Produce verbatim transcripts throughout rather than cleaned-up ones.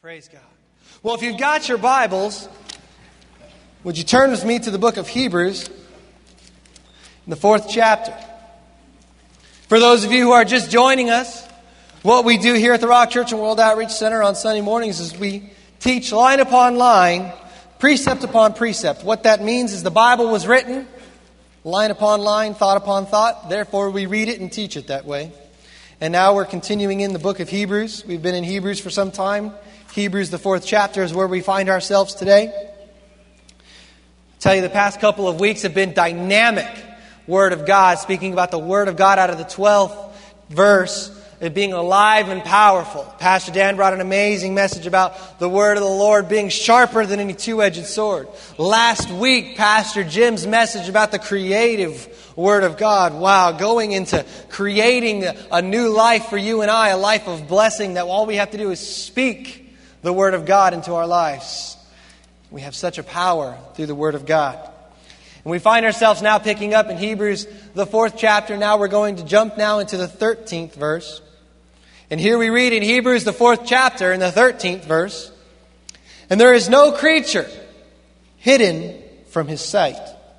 Praise God. Well, if you've got your Bibles, would you turn with me to the book of Hebrews, in the fourth chapter. For those of you who are just joining us, what we do here at the Rock Church and World Outreach Center on Sunday mornings is we teach line upon line, precept upon precept. What that means is the Bible was written line upon line, thought upon thought. Therefore, we read it and teach it that way. And now we're continuing in the book of Hebrews. We've been in Hebrews for some time. Hebrews, the fourth chapter, is where we find ourselves today. I tell you, the past couple of weeks have been dynamic. Word of God, speaking about the Word of God out of the twelfth verse, it being alive and powerful. Pastor Dan brought an amazing message about the Word of the Lord being sharper than any two-edged sword. Last week, Pastor Jim's message about the creative Word of God. Wow, going into creating a new life for you and I, a life of blessing that all we have to do is speak the Word of God into our lives. We have such a power through the Word of God. And we find ourselves now picking up in Hebrews, the fourth chapter. Now we're going to jump now into the thirteenth verse. And here we read in Hebrews, the fourth chapter, in the thirteenth verse, "And there is no creature hidden from His sight,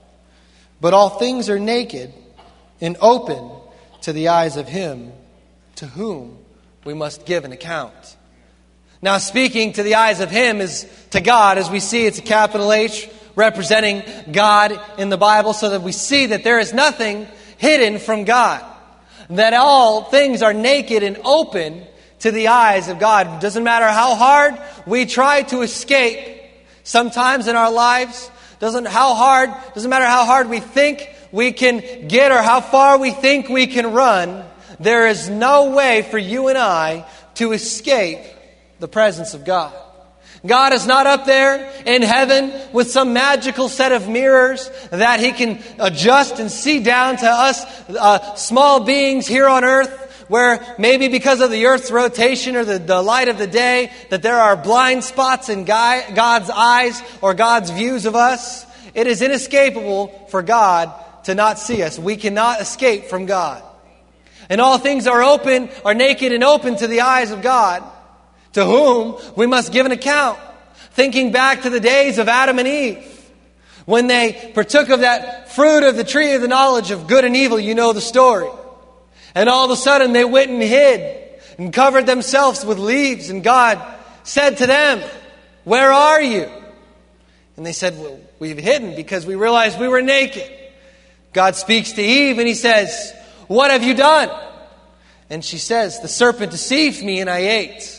but all things are naked and open to the eyes of Him to whom we must give an account." Now, speaking to the eyes of Him is to God. As we see, it's a capital H representing God in the Bible, so that we see that there is nothing hidden from God. That all things are naked and open to the eyes of God. It doesn't matter how hard we try to escape sometimes in our lives. Doesn't how hard doesn't matter how hard we think we can get or how far we think we can run. There is no way for you and I to escape the presence of God. God is not up there in heaven with some magical set of mirrors that He can adjust and see down to us uh, small beings here on earth, where maybe because of the earth's rotation or the, the light of the day that there are blind spots in God's eyes or God's views of us. It is inescapable for God to not see us. We cannot escape from God. And all things are open, are naked and open to the eyes of God, to whom we must give an account. Thinking back to the days of Adam and Eve, when they partook of that fruit of the tree of the knowledge of good and evil, you know the story. And all of a sudden they went and hid and covered themselves with leaves. And God said to them, "Where are you?" And they said, "Well, we've hidden because we realized we were naked." God speaks to Eve and He says, "What have you done?" And she says, "The serpent deceived me and I ate."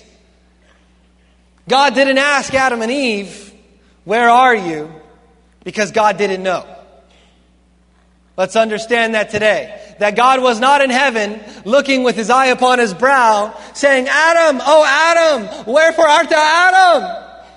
God didn't ask Adam and Eve, "Where are you?" because God didn't know. Let's understand that today. That God was not in heaven looking with His eye upon His brow saying, "Adam, oh Adam, wherefore art thou Adam?"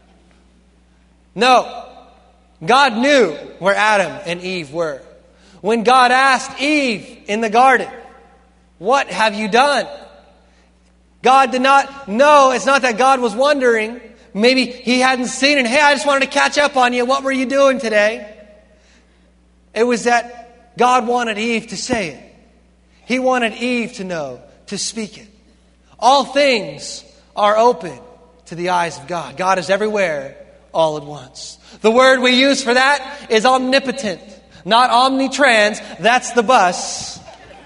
No. God knew where Adam and Eve were. When God asked Eve in the garden, "What have you done?" God did not know. It's not that God was wondering. Maybe He hadn't seen it. "Hey, I just wanted to catch up on you. What were you doing today?" It was that God wanted Eve to say it. He wanted Eve to know, to speak it. All things are open to the eyes of God. God is everywhere all at once. The word we use for that is omnipotent, not omnitrans. That's the bus.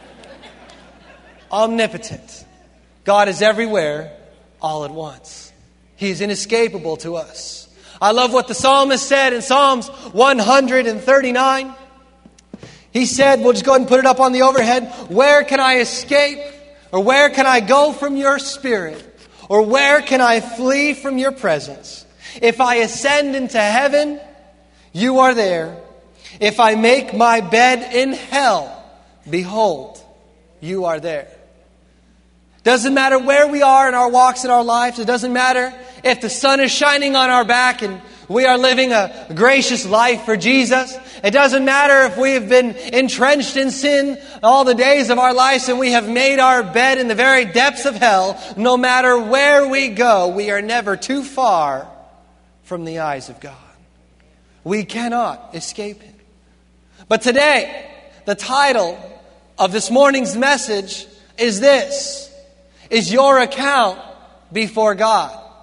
Omnipotent. God is everywhere all at once. He is inescapable to us. I love what the psalmist said in Psalms one thirty-nine. He said, we'll just go ahead and put it up on the overhead, "Where can I escape? Or where can I go from your spirit? Or where can I flee from your presence? If I ascend into heaven, you are there. If I make my bed in hell, behold, you are there." Doesn't matter where we are in our walks in our lives. It doesn't matter if the sun is shining on our back and we are living a gracious life for Jesus. It doesn't matter if we have been entrenched in sin all the days of our lives and we have made our bed in the very depths of hell. No matter where we go, we are never too far from the eyes of God. We cannot escape Him. But today, the title of this morning's message is this: Is your account before God?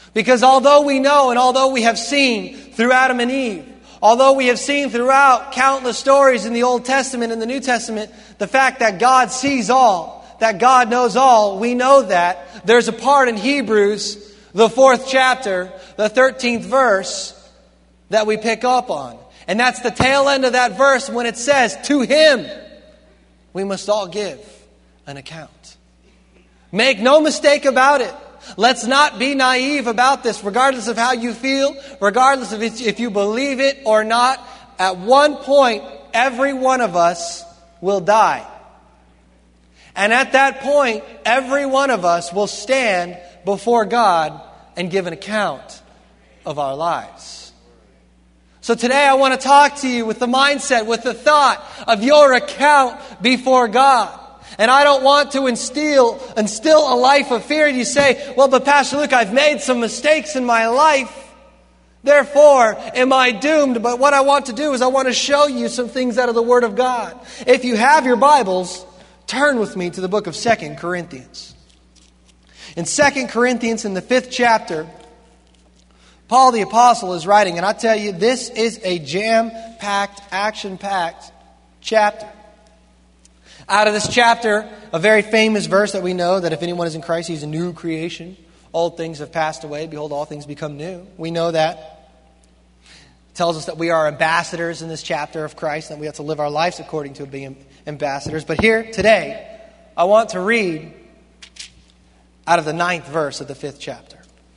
Because although we know and although we have seen through Adam and Eve, although we have seen throughout countless stories in the Old Testament and the New Testament, the fact that God sees all, that God knows all, we know that there's a part in Hebrews, the fourth chapter, the thirteenth verse, that we pick up on. And that's the tail end of that verse when it says, to Him we must all give an account. Make no mistake about it. Let's not be naive about this, regardless of how you feel, regardless of if you believe it or not. At one point, every one of us will die. And at that point, every one of us will stand before God and give an account of our lives. So today I want to talk to you with the mindset, with the thought of your account before God. And I don't want to instill, instill a life of fear. You say, well, but Pastor Luke, I've made some mistakes in my life. Therefore, am I doomed? But what I want to do is I want to show you some things out of the Word of God. If you have your Bibles, turn with me to the book of Second Corinthians. In Second Corinthians, in the fifth chapter, Paul the Apostle is writing, and I tell you, this is a jam-packed, action-packed chapter. Out of this chapter, a very famous verse that we know, that if anyone is in Christ, he's a new creation. Old things have passed away. Behold, all things become new. We know that. It tells us that we are ambassadors in this chapter of Christ, and we have to live our lives according to being ambassadors. But here, today, I want to read out of the ninth verse of the fifth chapter.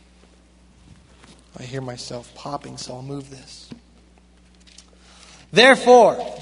I hear myself popping, so I'll move this. Therefore,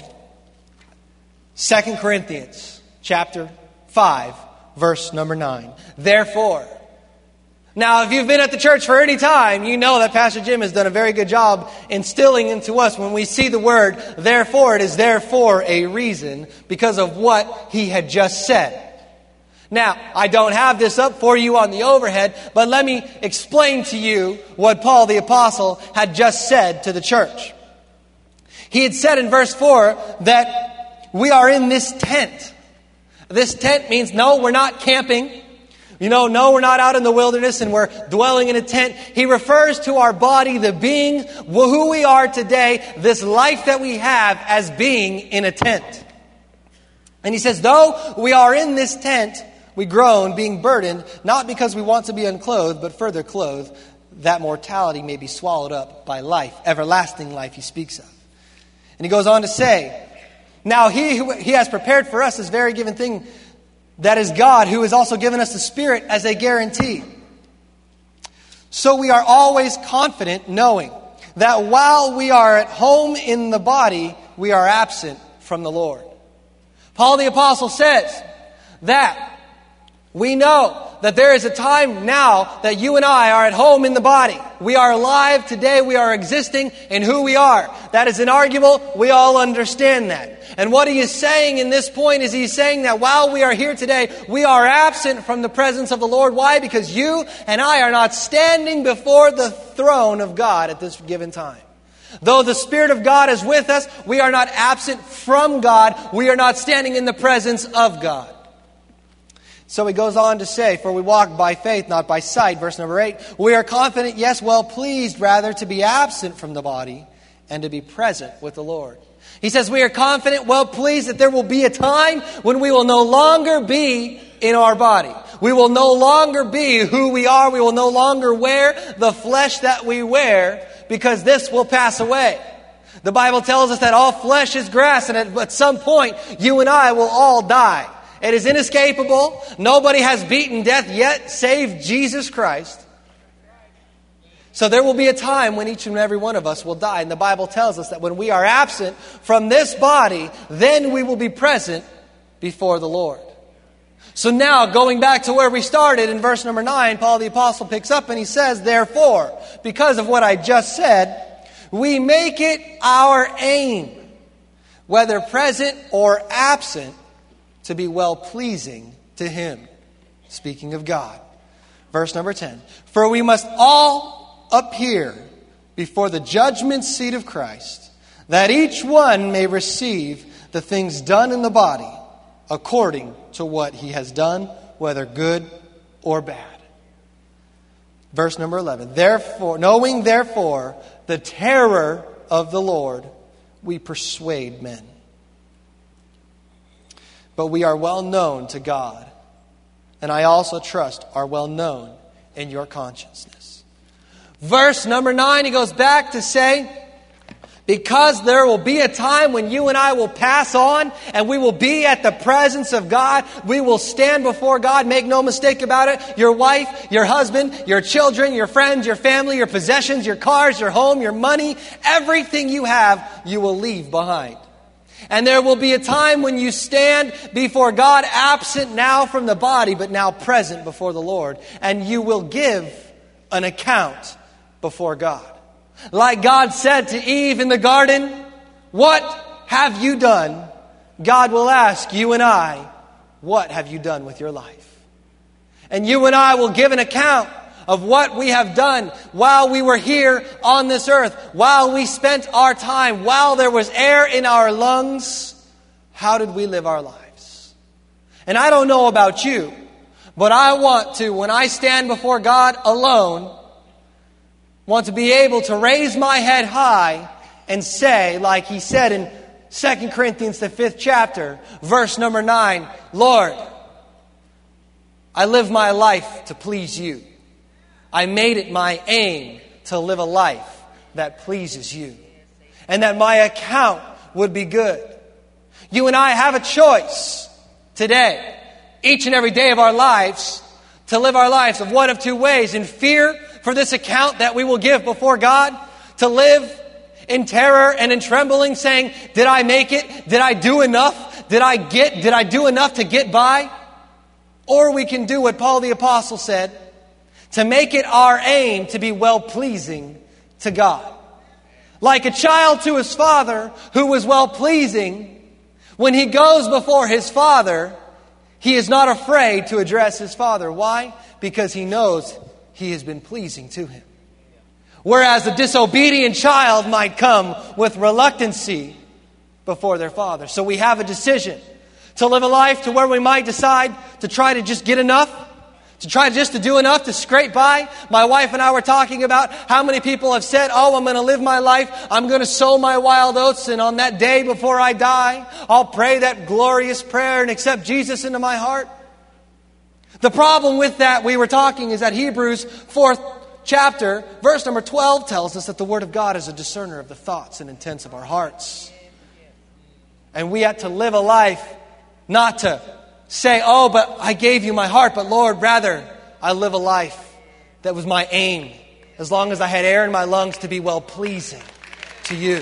Second Corinthians chapter five, verse number nine. Therefore. Now, if you've been at the church for any time, you know that Pastor Jim has done a very good job instilling into us when we see the word therefore, it is there for a reason because of what he had just said. Now, I don't have this up for you on the overhead, but let me explain to you what Paul the Apostle had just said to the church. He had said in verse four that we are in this tent. This tent means, no, we're not camping. You know, no, we're not out in the wilderness and we're dwelling in a tent. He refers to our body, the being, who we are today, this life that we have as being in a tent. And he says, though we are in this tent, we groan, being burdened, not because we want to be unclothed, but further clothed, that mortality may be swallowed up by life, everlasting life he speaks of. And he goes on to say, now he, he has prepared for us this very given thing, that is God, who has also given us the Spirit as a guarantee. So we are always confident, knowing that while we are at home in the body, we are absent from the Lord. Paul the Apostle says that we know that there is a time now that you and I are at home in the body. We are alive today. We are existing in who we are. That is inarguable. We all understand that. And what he is saying in this point is he's saying that while we are here today, we are absent from the presence of the Lord. Why? Because you and I are not standing before the throne of God at this given time. Though the Spirit of God is with us, we are not absent from God. We are not standing in the presence of God. So he goes on to say, for we walk by faith, not by sight. Verse number eight, we are confident, yes, well pleased, rather, to be absent from the body and to be present with the Lord. He says we are confident, well pleased that there will be a time when we will no longer be in our body. We will no longer be who we are. We will no longer wear the flesh that we wear because this will pass away. The Bible tells us that all flesh is grass, and at, at some point you and I will all die. It is inescapable. Nobody has beaten death yet save Jesus Christ. So there will be a time when each and every one of us will die. And the Bible tells us that when we are absent from this body, then we will be present before the Lord. So now, going back to where we started in verse number nine, Paul the Apostle picks up and he says, therefore, because of what I just said, we make it our aim, whether present or absent, to be well-pleasing to Him. Speaking of God. Verse number ten. For we must all appear before the judgment seat of Christ, that each one may receive the things done in the body according to what he has done, whether good or bad. Verse number eleven. Therefore, knowing therefore the terror of the Lord, we persuade men. But we are well known to God, and I also trust are well known in your consciousness. Verse number nine, he goes back to say, because there will be a time when you and I will pass on and we will be at the presence of God. We will stand before God. Make no mistake about it. Your wife, your husband, your children, your friends, your family, your possessions, your cars, your home, your money, everything you have, you will leave behind. And there will be a time when you stand before God, absent now from the body, but now present before the Lord. And you will give an account before God. Like God said to Eve in the garden, what have you done? God will ask you and I, what have you done with your life? And you and I will give an account of what we have done while we were here on this earth, while we spent our time, while there was air in our lungs. How did we live our lives? And I don't know about you, but I want to, when I stand before God alone, want to be able to raise my head high and say, like he said in Second Corinthians, the fifth chapter, verse number nine, Lord, I live my life to please you. I made it my aim to live a life that pleases you. And that my account would be good. You and I have a choice today, each and every day of our lives, to live our lives of one of two ways. In fear for this account that we will give before God, to live in terror and in trembling, saying, did I make it? Did I do enough? Did I get, did I do enough to get by? Or we can do what Paul the Apostle said, to make it our aim to be well-pleasing to God. Like a child to his father who was well-pleasing, when he goes before his father, he is not afraid to address his father. Why? Because he knows he has been pleasing to him. Whereas a disobedient child might come with reluctancy before their father. So we have a decision to live a life to where we might decide to try to just get enough, to try just to do enough to scrape by. My wife and I were talking about how many people have said, oh, I'm going to live my life. I'm going to sow my wild oats. And on that day before I die, I'll pray that glorious prayer and accept Jesus into my heart. The problem with that, we were talking, is that Hebrews fourth chapter, verse number twelve tells us that the Word of God is a discerner of the thoughts and intents of our hearts. And we had to live a life not to say, oh, but I gave you my heart, but Lord, rather, I live a life that was my aim, as long as I had air in my lungs, to be well-pleasing to you.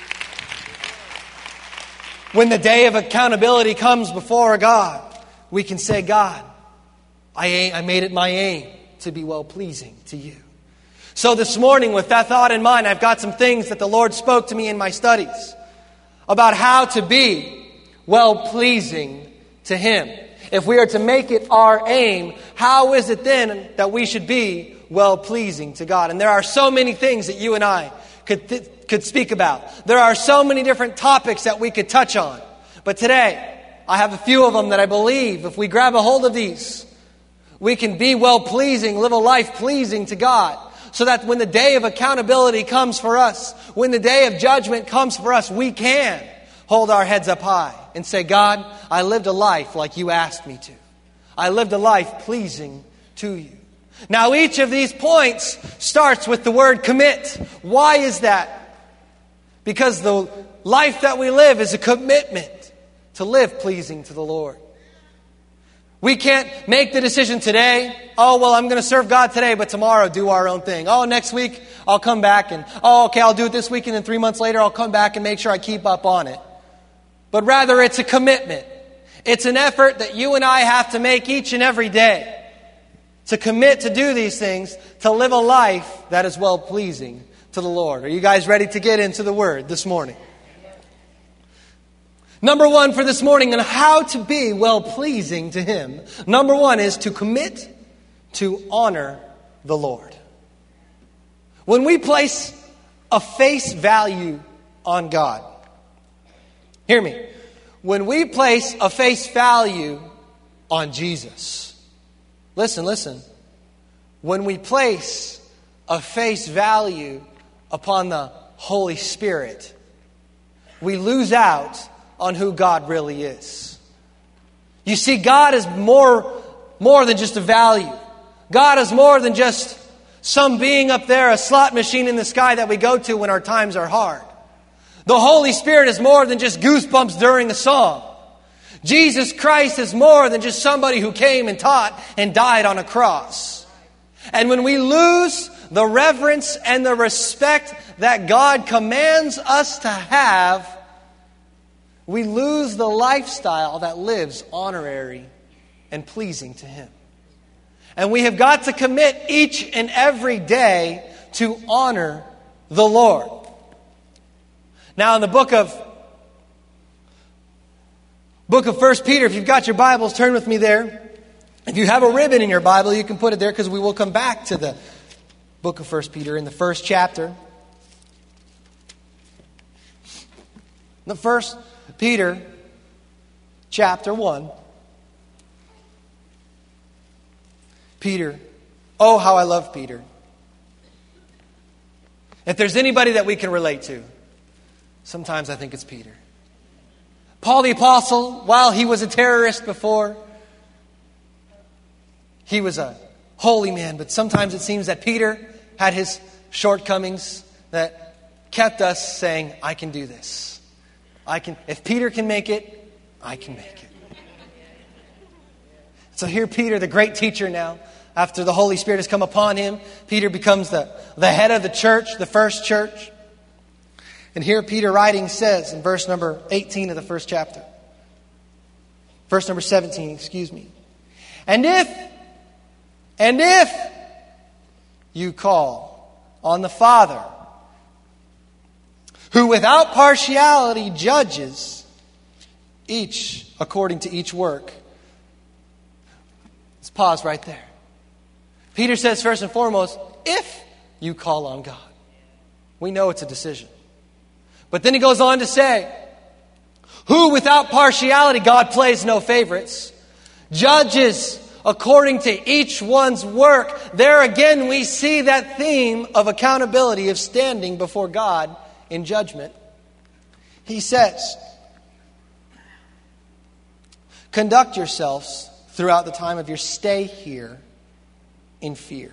When the day of accountability comes before God, we can say, God, I, I made it my aim to be well-pleasing to you. So this morning, with that thought in mind, I've got some things that the Lord spoke to me in my studies about how to be well-pleasing to Him. If we are to make it our aim, how is it then that we should be well-pleasing to God? And there are so many things that you and I could th- could speak about. There are so many different topics that we could touch on. But today, I have a few of them that I believe if we grab a hold of these, we can be well-pleasing, live a life pleasing to God. So that when the day of accountability comes for us, when the day of judgment comes for us, we can hold our heads up high and say, God, I lived a life like you asked me to. I lived a life pleasing to you. Now, each of these points starts with the word commit. Why is that? Because the life that we live is a commitment to live pleasing to the Lord. We can't make the decision today, oh, well, I'm going to serve God today, but tomorrow do our own thing. Oh, next week I'll come back and, oh, okay, I'll do it this week, and then three months later I'll come back and make sure I keep up on it. But rather, it's a commitment. It's an effort that you and I have to make each and every day to commit to do these things, to live a life that is well-pleasing to the Lord. Are you guys ready to get into the Word this morning? Number one for this morning on how to be well-pleasing to Him. Number one is to commit to honor the Lord. When we place a face value on God, hear me, when we place a face value on Jesus, listen, listen, when we place a face value upon the Holy Spirit, we lose out on who God really is. You see, God is more, more than just a value. God is more than just some being up there, a slot machine in the sky that we go to when our times are hard. The Holy Spirit is more than just goosebumps during a song. Jesus Christ is more than just somebody who came and taught and died on a cross. And when we lose the reverence and the respect that God commands us to have, we lose the lifestyle that lives honorary and pleasing to Him. And we have got to commit each and every day to honor the Lord. Now in the book of book of First Peter, if you've got your Bibles, turn with me there. If you have a ribbon in your Bible, you can put it there because we will come back to the book of First Peter in the first chapter. The First Peter chapter one. Peter. Oh, how I love Peter. If there's anybody that we can relate to, sometimes I think it's Peter. Paul the Apostle, while he was a terrorist before, he was a holy man. But sometimes it seems that Peter had his shortcomings that kept us saying, I can do this. I can. If Peter can make it, I can make it. So here Peter, the great teacher now, after the Holy Spirit has come upon him, Peter becomes the, the head of the church, the first church. And here Peter writing says in verse number eighteen of the first chapter. Verse number seventeen, excuse me. And if, and if you call on the Father, who without partiality judges each according to each work. Let's pause right there. Peter says first and foremost, if you call on God. We know it's a decision. But then he goes on to say, who without partiality, God plays no favorites, judges according to each one's work. There again we see that theme of accountability, of standing before God in judgment. He says, conduct yourselves throughout the time of your stay here in fear.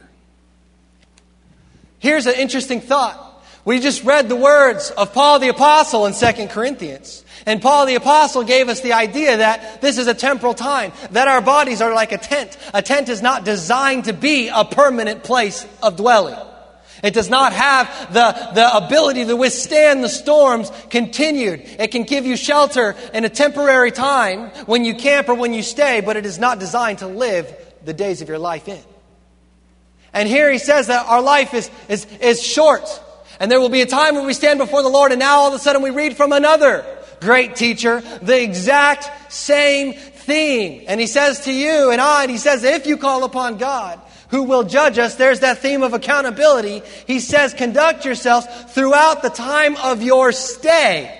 Here's an interesting thought. We just read the words of Paul the Apostle in Second Corinthians. And Paul the Apostle gave us the idea that this is a temporal time, that our bodies are like a tent. A tent is not designed to be a permanent place of dwelling. It does not have the, the ability to withstand the storms continued. It can give you shelter in a temporary time when you camp or when you stay, but it is not designed to live the days of your life in. And here he says that our life is, is, is short. And there will be a time when we stand before the Lord, and now all of a sudden we read from another great teacher the exact same theme. And he says to you and I, and he says, if you call upon God, who will judge us, there's that theme of accountability. He says, conduct yourselves throughout the time of your stay.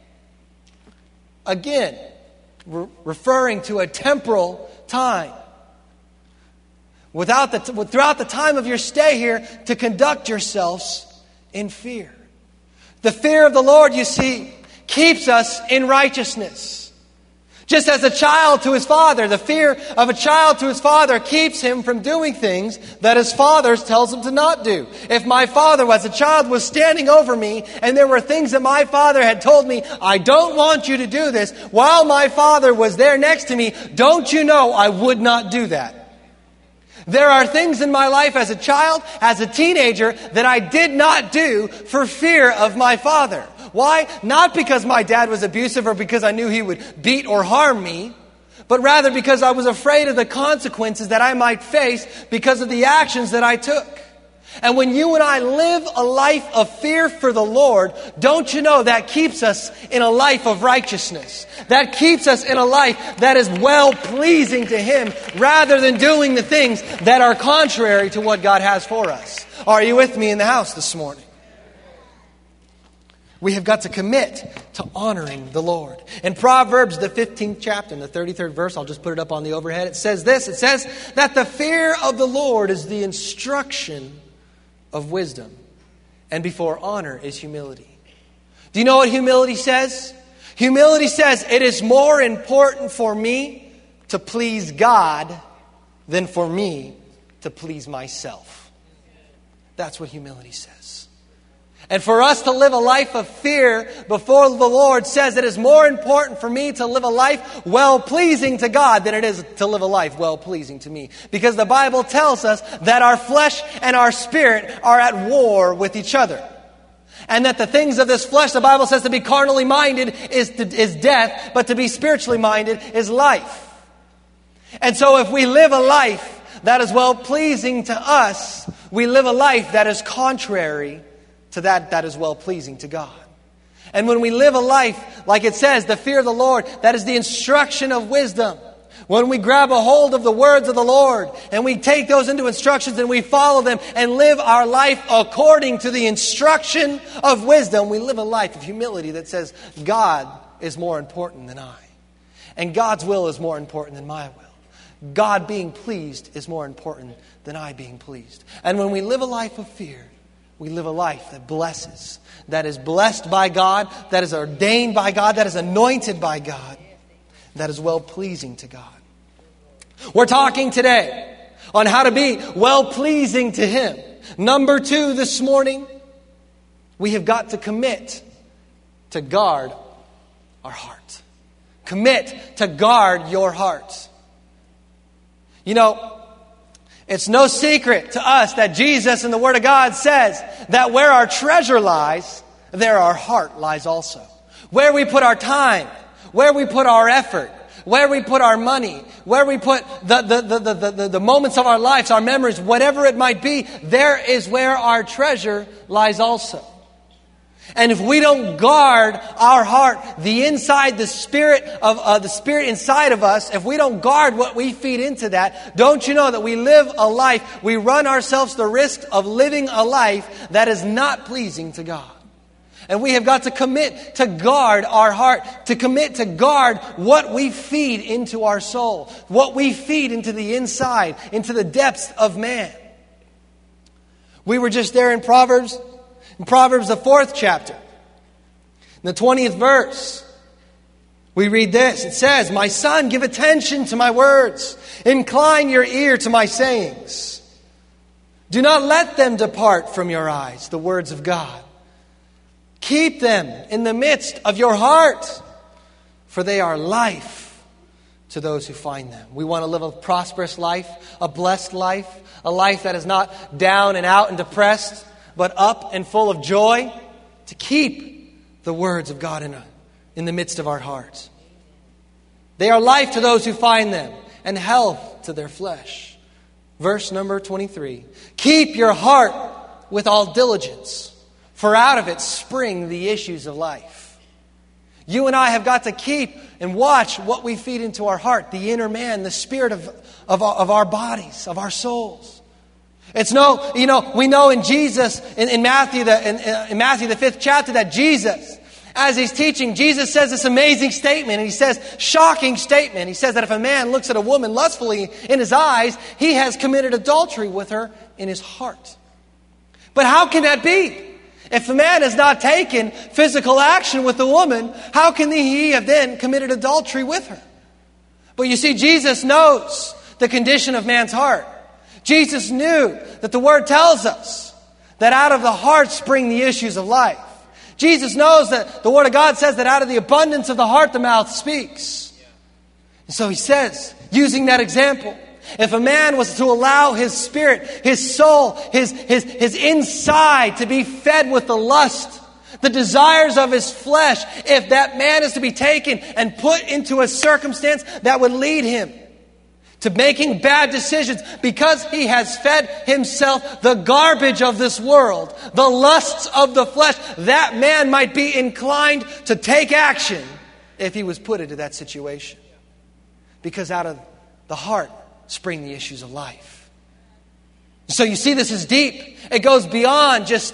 Again, re- referring to a temporal time. Without the, throughout the time of your stay here, to conduct yourselves in fear. The fear of the Lord, you see, keeps us in righteousness. Just as a child to his father, the fear of a child to his father keeps him from doing things that his father tells him to not do. If my father, as a child, was standing over me and there were things that my father had told me, I don't want you to do this, while my father was there next to me, don't you know I would not do that? There are things in my life as a child, as a teenager, that I did not do for fear of my father. Why? Not because my dad was abusive or because I knew he would beat or harm me, but rather because I was afraid of the consequences that I might face because of the actions that I took. And when you and I live a life of fear for the Lord, don't you know that keeps us in a life of righteousness? That keeps us in a life that is well-pleasing to Him rather than doing the things that are contrary to what God has for us. Are you with me in the house this morning? We have got to commit to honoring the Lord. In Proverbs, the fifteenth chapter, in the thirty-third verse, I'll just put it up on the overhead. It says this, it says that the fear of the Lord is the instruction of wisdom, and before honor is humility. Do you know what humility says? Humility says it is more important for me to please God than for me to please myself. That's what humility says. And for us to live a life of fear before the Lord says it is more important for me to live a life well-pleasing to God than it is to live a life well-pleasing to me. Because the Bible tells us that our flesh and our spirit are at war with each other. And that the things of this flesh, the Bible says to be carnally minded is, to, is death, but to be spiritually minded is life. And so if we live a life that is well-pleasing to us, we live a life that is contrary to that that is well-pleasing to God. And when we live a life, like it says, the fear of the Lord, that is the instruction of wisdom. When we grab a hold of the words of the Lord and we take those into instructions and we follow them and live our life according to the instruction of wisdom, we live a life of humility that says God is more important than I. And God's will is more important than my will. God being pleased is more important than I being pleased. And when we live a life of fear, we live a life that blesses, that is blessed by God, that is ordained by God, that is anointed by God, that is well-pleasing to God. We're talking today on how to be well-pleasing to Him. Number two this morning, we have got to commit to guard our heart. Commit to guard your heart. You know, it's no secret to us that Jesus in the Word of God says that where our treasure lies, there our heart lies also. Where we put our time, where we put our effort, where we put our money, where we put the, the, the, the, the, the moments of our lives, our memories, whatever it might be, there is where our treasure lies also. And if we don't guard our heart, the inside, the spirit of uh, the spirit inside of us, if we don't guard what we feed into that, don't you know that we live a life, we run ourselves the risk of living a life that is not pleasing to God. And we have got to commit to guard our heart, to commit to guard what we feed into our soul, what we feed into the inside, into the depths of man. We were just there in Proverbs. In Proverbs, the fourth chapter, in the twentieth verse, we read this. It says, "My son, give attention to my words. Incline your ear to my sayings. Do not let them depart from your eyes," the words of God. "Keep them in the midst of your heart, for they are life to those who find them." We want to live a prosperous life, a blessed life, a life that is not down and out and depressed, but up and full of joy, to keep the words of God in, in the midst of our hearts. They are life to those who find them, and health to their flesh. Verse number twenty-three. "Keep your heart with all diligence, for out of it spring the issues of life." You and I have got to keep and watch what we feed into our heart, the inner man, the spirit of, of, of our bodies, of our souls. It's no, you know, we know in Jesus, in, in Matthew, the, in, in Matthew, the fifth chapter, that Jesus, as He's teaching, Jesus says this amazing statement, and He says, shocking statement. He says that if a man looks at a woman lustfully in his eyes, he has committed adultery with her in his heart. But how can that be? If the man has not taken physical action with the woman, how can he have then committed adultery with her? But you see, Jesus knows the condition of man's heart. Jesus knew that the Word tells us that out of the heart spring the issues of life. Jesus knows that the Word of God says that out of the abundance of the heart the mouth speaks. And so He says, using that example, if a man was to allow his spirit, his soul, his, his, his inside to be fed with the lust, the desires of his flesh, if that man is to be taken and put into a circumstance that would lead him to making bad decisions because he has fed himself the garbage of this world, the lusts of the flesh, that man might be inclined to take action if he was put into that situation. Because out of the heart spring the issues of life. So you see, this is deep. It goes beyond just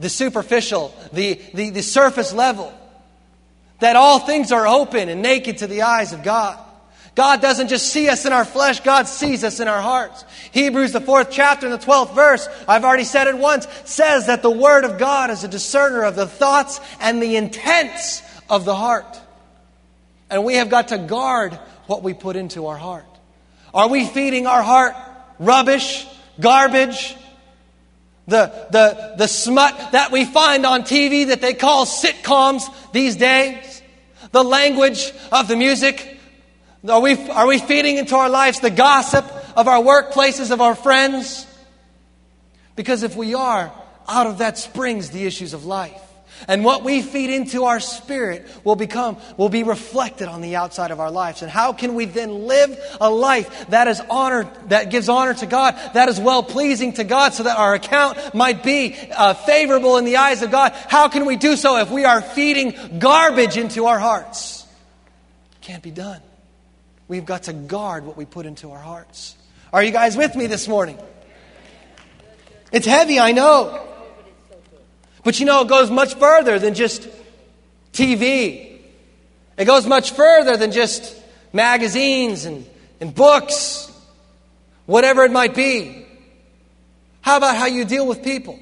the superficial, the, the, the surface level. That all things are open and naked to the eyes of God. God doesn't just see us in our flesh, God sees us in our hearts. Hebrews, the fourth chapter and the twelfth verse, I've already said it once, says that the Word of God is a discerner of the thoughts and the intents of the heart. And we have got to guard what we put into our heart. Are we feeding our heart rubbish, garbage, the, the, the smut that we find on T V that they call sitcoms these days? The language of the music? Are we, are we feeding into our lives the gossip of our workplaces, of our friends? Because if we are, out of that springs the issues of life. And what we feed into our spirit will become, will be reflected on the outside of our lives. And how can we then live a life that is honored, that gives honor to God, that is well-pleasing to God, so that our account might be uh, favorable in the eyes of God? How can we do so if we are feeding garbage into our hearts? Can't be done. We've got to guard what we put into our hearts. Are you guys with me this morning? It's heavy, I know. But you know, it goes much further than just T V. It goes much further than just magazines and, and books, whatever it might be. How about how you deal with people?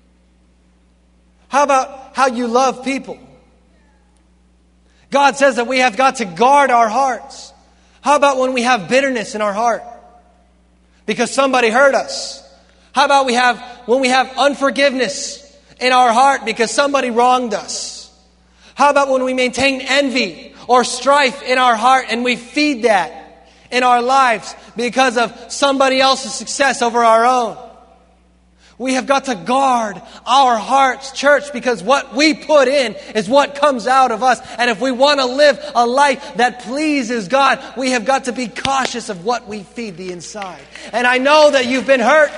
How about how you love people? God says that we have got to guard our hearts. How about when we have bitterness in our heart because somebody hurt us? How about we have when we have unforgiveness in our heart because somebody wronged us? How about when we maintain envy or strife in our heart and we feed that in our lives because of somebody else's success over our own? We have got to guard our hearts, church, because what we put in is what comes out of us. And if we want to live a life that pleases God, we have got to be cautious of what we feed the inside. And I know that you've been hurt.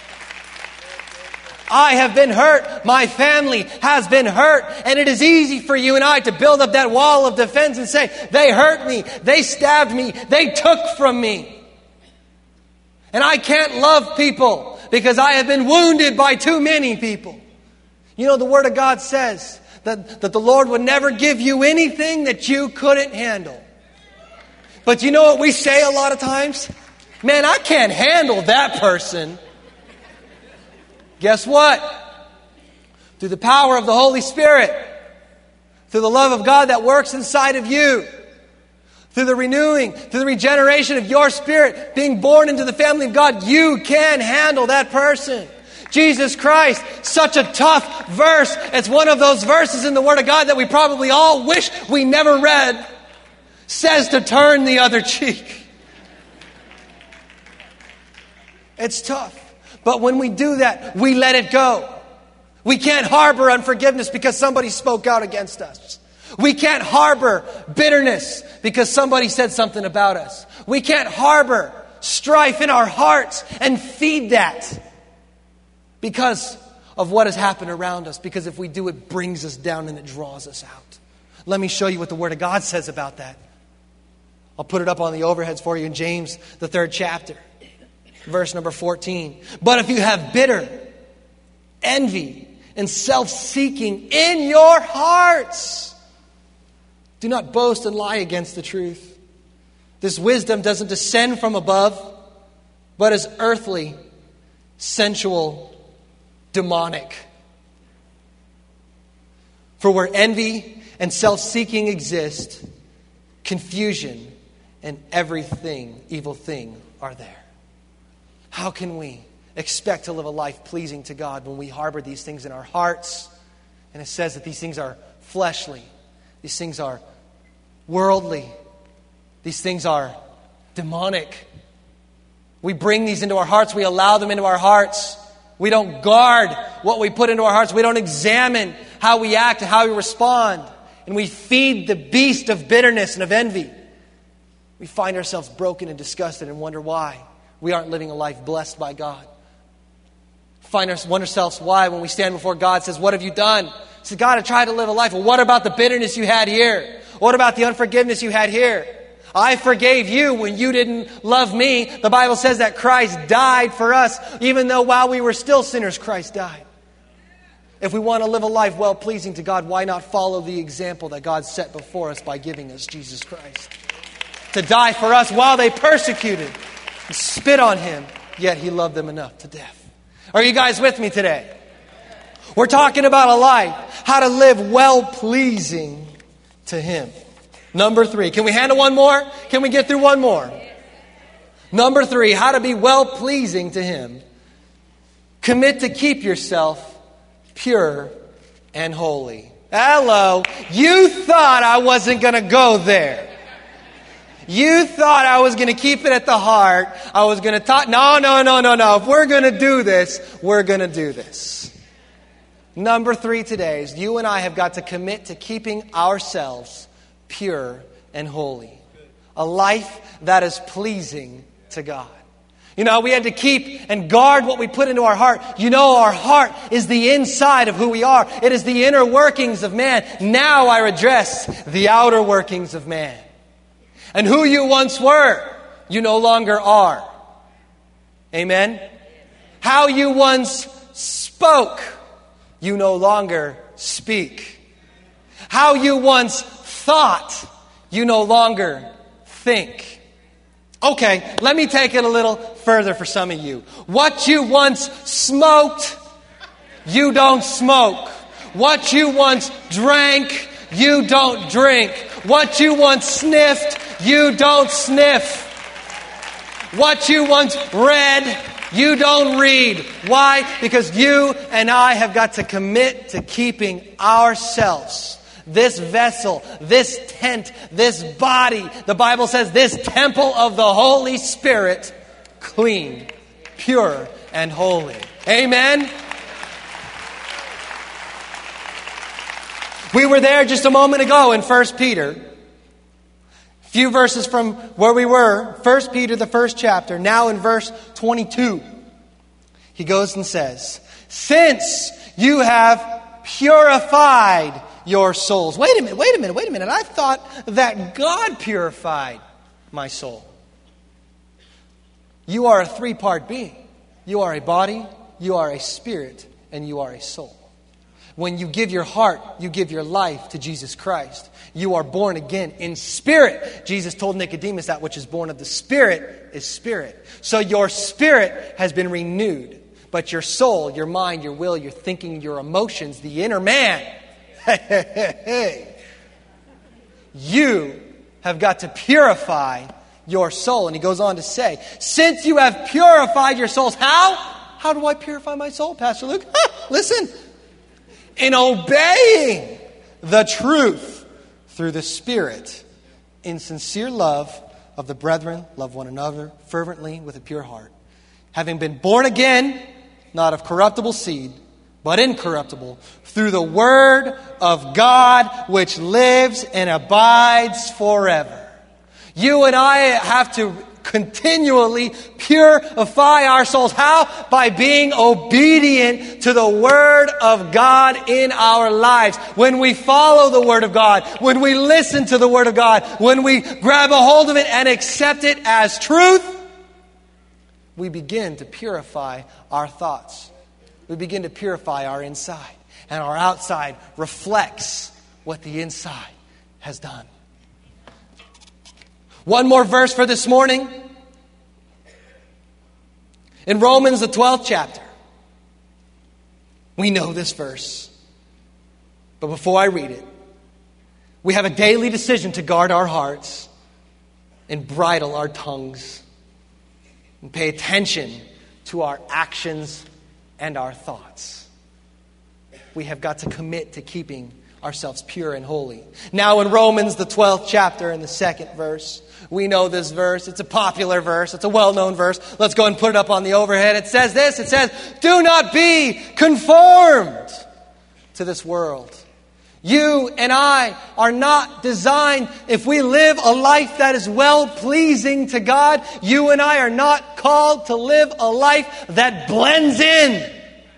I have been hurt. My family has been hurt. And it is easy for you and I to build up that wall of defense and say, they hurt me, they stabbed me, they took from me. And I can't love people because I have been wounded by too many people. You know, the Word of God says that, that the Lord would never give you anything that you couldn't handle. But you know what we say a lot of times? Man, I can't handle that person. Guess what? Through the power of the Holy Spirit, through the love of God that works inside of you, through the renewing, through the regeneration of your spirit, being born into the family of God, you can handle that person. Jesus Christ, such a tough verse. It's one of those verses in the Word of God that we probably all wish we never read. Says to turn the other cheek. It's tough. But when we do that, we let it go. We can't harbor unforgiveness because somebody spoke out against us. We can't harbor bitterness because somebody said something about us. We can't harbor strife in our hearts and feed that because of what has happened around us. Because if we do, it brings us down and it draws us out. Let me show you what the Word of God says about that. I'll put it up on the overheads for you in James, the third chapter, verse number fourteen. But if you have bitter envy and self-seeking in your hearts, do not boast and lie against the truth. This wisdom doesn't descend from above, but is earthly, sensual, demonic. For where envy and self-seeking exist, confusion and everything, evil thing are there. How can we expect to live a life pleasing to God when we harbor these things in our hearts? And it says that these things are fleshly. These things are worldly. These things are demonic. We bring these into our hearts. We allow them into our hearts. We don't guard what we put into our hearts. We don't examine how we act and how we respond. And we feed the beast of bitterness and of envy. We find ourselves broken and disgusted and wonder why we aren't living a life blessed by God. Find our, wonder ourselves why when we stand before God says, what have you done? Say, God, I tried to live a life. Well, what about the bitterness you had here? What about the unforgiveness you had here? I forgave you when you didn't love me. The Bible says that Christ died for us. Even though while we were still sinners, Christ died. If we want to live a life well-pleasing to God, why not follow the example that God set before us by giving us Jesus Christ? To die for us while they persecuted and spit on Him, yet He loved them enough to death. Are you guys with me today? We're talking about a life, how to live well-pleasing to Him. Number three. Can we handle one more? Can we get through one more? Number three, how to be well-pleasing to Him. Commit to keep yourself pure and holy. Hello. You thought I wasn't going to go there. You thought I was going to keep it at the heart. I was going to talk. No, no, no, no, no. If we're going to do this, we're going to do this. Number three today is you and I have got to commit to keeping ourselves pure and holy. A life that is pleasing to God. You know, we had to keep and guard what we put into our heart. You know, our heart is the inside of who we are. It is the inner workings of man. Now I address the outer workings of man. And who you once were, you no longer are. Amen? How you once spoke, you no longer speak. How you once thought, you no longer think. Okay, let me take it a little further for some of you. What you once smoked, you don't smoke. What you once drank, you don't drink. What you once sniffed, you don't sniff. What you once read, you don't read. Why? Because you and I have got to commit to keeping ourselves, this vessel, this tent, this body, the Bible says this temple of the Holy Spirit, clean, pure, and holy. Amen? We were there just a moment ago in First Peter. A few verses from where we were. First Peter, the first chapter. Now in verse twenty-two. He goes and says, since you have purified your souls. Wait a minute, wait a minute, wait a minute. I thought that God purified my soul. You are a three-part being. You are a body, you are a spirit, and you are a soul. When you give your heart, you give your life to Jesus Christ. You are born again in spirit. Jesus told Nicodemus that which is born of the Spirit is spirit. So your spirit has been renewed. But your soul, your mind, your will, your thinking, your emotions, the inner man, hey, hey, hey, hey, you have got to purify your soul. And he goes on to say, since you have purified your souls, how? How do I purify my soul, Pastor Luke? Listen. In obeying the truth through the Spirit, in sincere love of the brethren, love one another fervently with a pure heart. Having been born again, not of corruptible seed, but incorruptible, through the word of God which lives and abides forever. You and I have to continually purify our souls. How? By being obedient to the Word of God in our lives. When we follow the Word of God, when we listen to the Word of God, when we grab a hold of it and accept it as truth, we begin to purify our thoughts. We begin to purify our inside. And our outside reflects what the inside has done. One more verse for this morning. In Romans, the twelfth chapter. We know this verse. But before I read it, we have a daily decision to guard our hearts and bridle our tongues and pay attention to our actions and our thoughts. We have got to commit to keeping ourselves pure and holy. Now in Romans, the twelfth chapter, in the second verse, we know this verse. It's a popular verse. It's a well-known verse. Let's go and put it up on the overhead. It says this. It says, do not be conformed to this world. You and I are not designed, if we live a life that is well-pleasing to God, you and I are not called to live a life that blends in.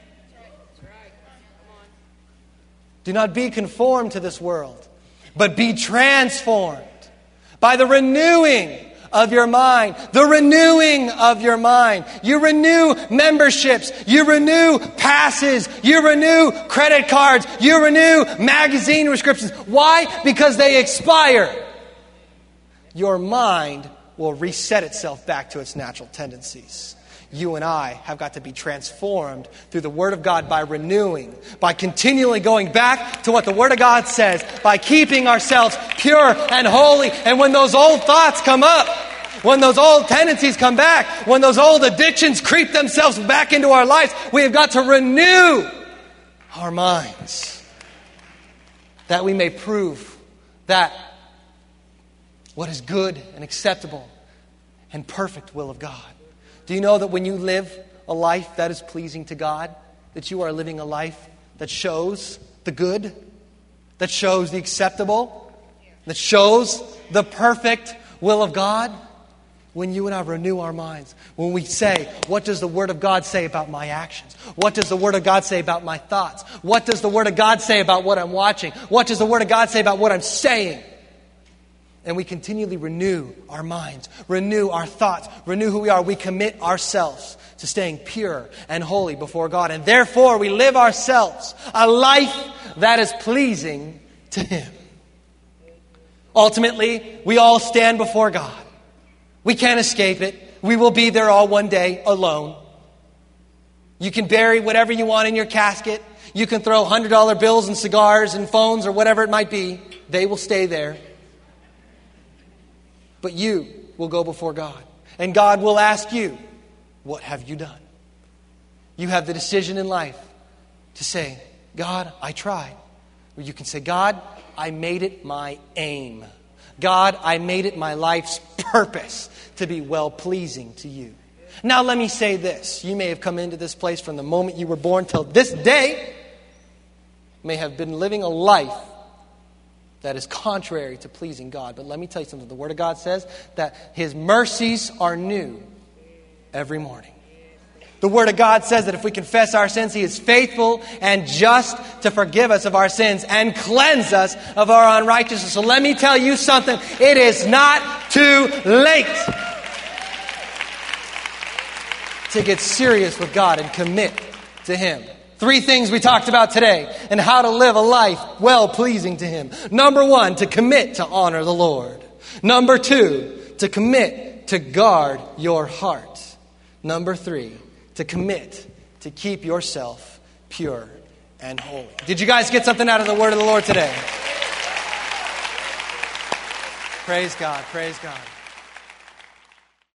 Do not be conformed to this world, but be transformed by the renewing of your mind. The renewing of your mind. You renew memberships. You renew passes. You renew credit cards. You renew magazine subscriptions. Why? Because they expire. Your mind will reset itself back to its natural tendencies. You and I have got to be transformed through the Word of God by renewing, by continually going back to what the Word of God says, by keeping ourselves pure and holy. And when those old thoughts come up, when those old tendencies come back, when those old addictions creep themselves back into our lives, we have got to renew our minds, that we may prove that what is good and acceptable and perfect will of God. Do you know that when you live a life that is pleasing to God, that you are living a life that shows the good, that shows the acceptable, that shows the perfect will of God? When you and I renew our minds, when we say, what does the Word of God say about my actions? What does the Word of God say about my thoughts? What does the Word of God say about what I'm watching? What does the Word of God say about what I'm saying? And we continually renew our minds, renew our thoughts, renew who we are. We commit ourselves to staying pure and holy before God. And therefore, we live ourselves a life that is pleasing to Him. Ultimately, we all stand before God. We can't escape it. We will be there all one day alone. You can bury whatever you want in your casket. You can throw one hundred dollar bills and cigars and phones or whatever it might be. They will stay there. But you will go before God. And God will ask you, what have you done? You have the decision in life to say, God, I tried. Or you can say, God, I made it my aim. God, I made it my life's purpose to be well-pleasing to you. Now let me say this. You may have come into this place from the moment you were born till this day, may have been living a life that is contrary to pleasing God. But let me tell you something. The Word of God says that His mercies are new every morning. The Word of God says that if we confess our sins, He is faithful and just to forgive us of our sins and cleanse us of our unrighteousness. So let me tell you something. It is not too late to get serious with God and commit to Him. Three things we talked about today and how to live a life well-pleasing to Him. Number one, to commit to honor the Lord. Number two, to commit to guard your heart. Number three, to commit to keep yourself pure and holy. Did you guys get something out of the word of the Lord today? Praise God, praise God.